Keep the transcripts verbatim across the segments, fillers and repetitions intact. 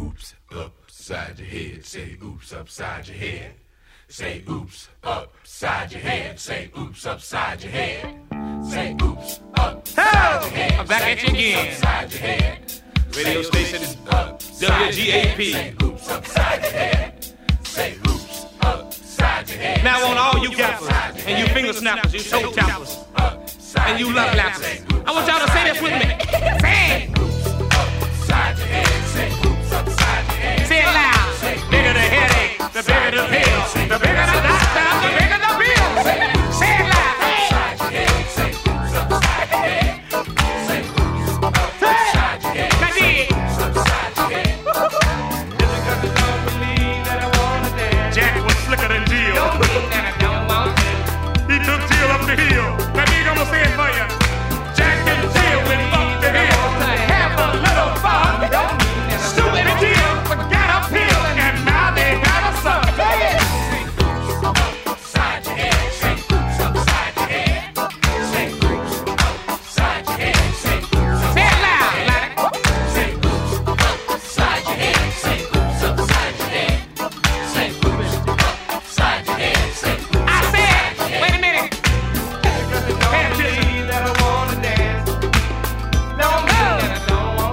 oops upside your head. Say oops upside your head. Say oops upside your head. Say oops upside your head. Say oops upside your head. I'm back at you again. Upside your head. Radio station W G A P. Say oops upside your head. Say oops upside your head. Now on all you gappers and you finger snappers, you toe tappers, and you love lappers, I want y'all to say this with me. Say it. Upside your head. Say oops upside your head. Say it loud. Bigger the headache, the bigger the pill, the bigger the doctor, the bigger the bill. Say it loud. Upside your head. Say oops upside your head. Say oops upside your head. Now dig. Upside your head. Just because you don't believe that I wanna dance. Jack was slicker than Jill. Don't mean that I don't want to. He took Jill up the hill. Now dig, I'm gonna say it for you. Jack and Jill went up the hill to have a little fun. Stupid Jill forgot a pill, and now they got a son. Say oops upside your head. Say oops upside your head. Say oops upside your head. Say oops. Say it loud, like Say oops upside your head. Say oops upside your head. Say oops upside your head. Say oops. I said. Wait a minute. Pay attention. That I wanna dance. Don't mean that I don't want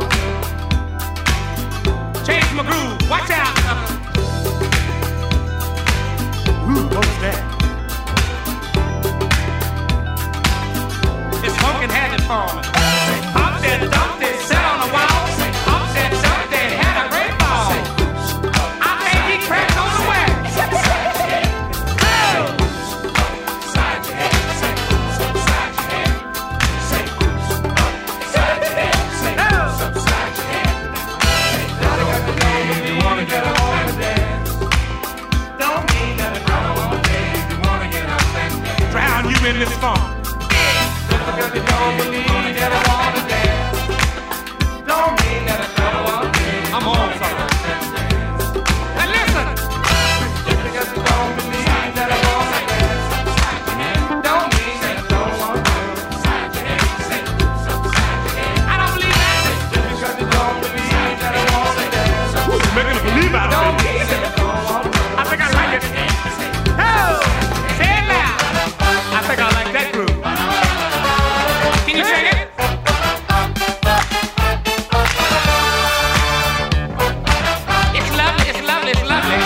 to. Change my groove. Watch out. Ooh, what's that? It's Funkin' Habit forming. Humped and dumped and sat on the wall. Humped and dumped and had a great ball. I think he cracked on the wax. Oh! Upside your head. Say oops upside your head. Say oops upside your head. Say oops upside your head. If you wanna get up and dance, don't mean that I don't want to. If you wanna get up and dance. Drown you in this funk. Just because you don't believe that I wanna dance, don't mean that I don't want to. I'm on something. Now listen. Just because you don't believe that I wanna dance, don't mean that I don't want to. Upside your head. Say oops upside your head. I don't believe that. Just because you don't believe that I wanna dance, Ooh, you're making a believe out don't of it. mean that I don't want to. I think I like it. Oh! Say it loud. I think I like that groove. Can you sing it? It's lovely, it's lovely, it's lovely.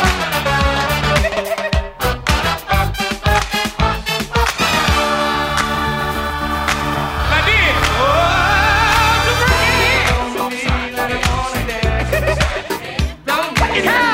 Now dig. Oh, to bring it in. Don't believe that I wanna dance, don't mean It's high.